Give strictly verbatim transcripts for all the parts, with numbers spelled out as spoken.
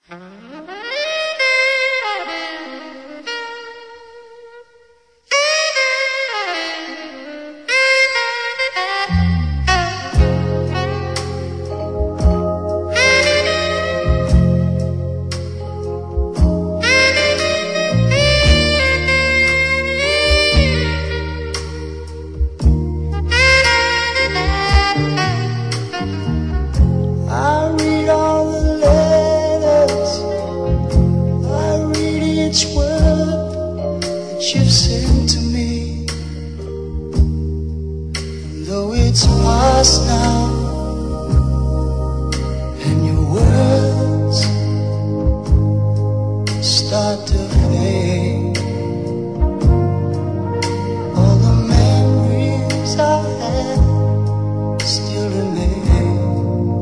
You've sent to me, and though it's past now, and your words start to fade, all the memories I had still remain.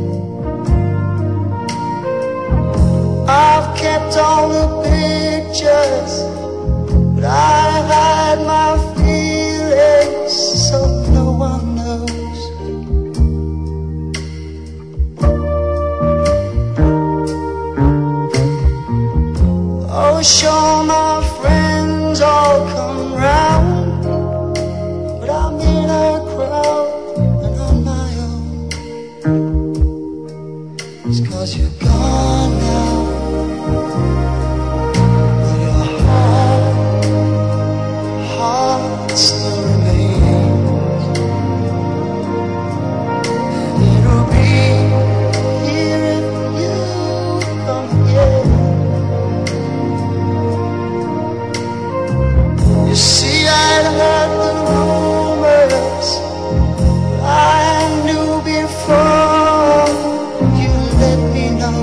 I've kept all the pictures, but I hide my feelings so no one knows. Oh, sure, my friends all come round, but I'm in a crowd and on my own. It's 'cause you're gone now. Still remains, and it'll be here if you come again. You see, I'd heard the rumors, but I knew before you let me know.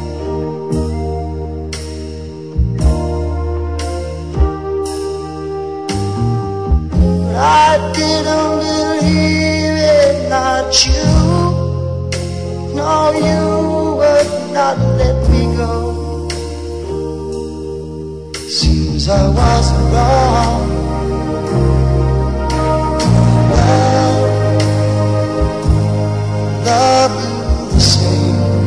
I didn't believe it, not you. No, you would not let me go. Seems I was wrong. Well, love you the same.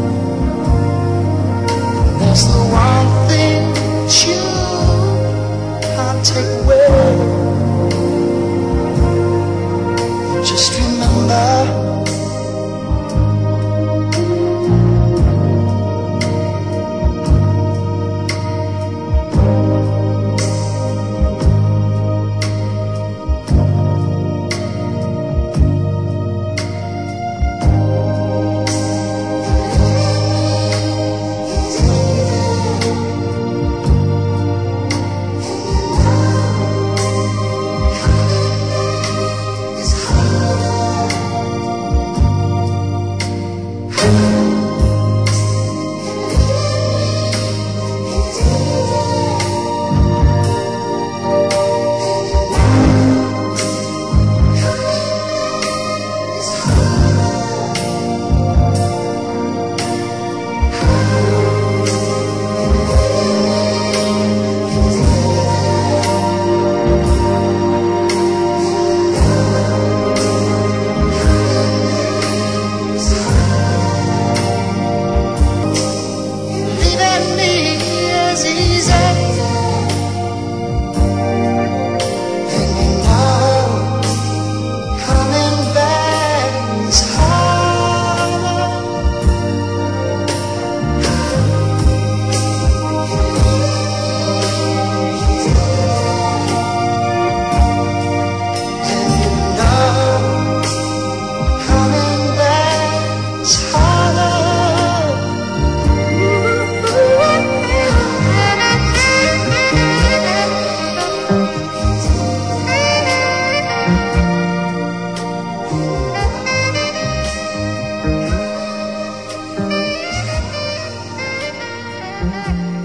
That's the one thing that you can't take away. Just remember, Thank you.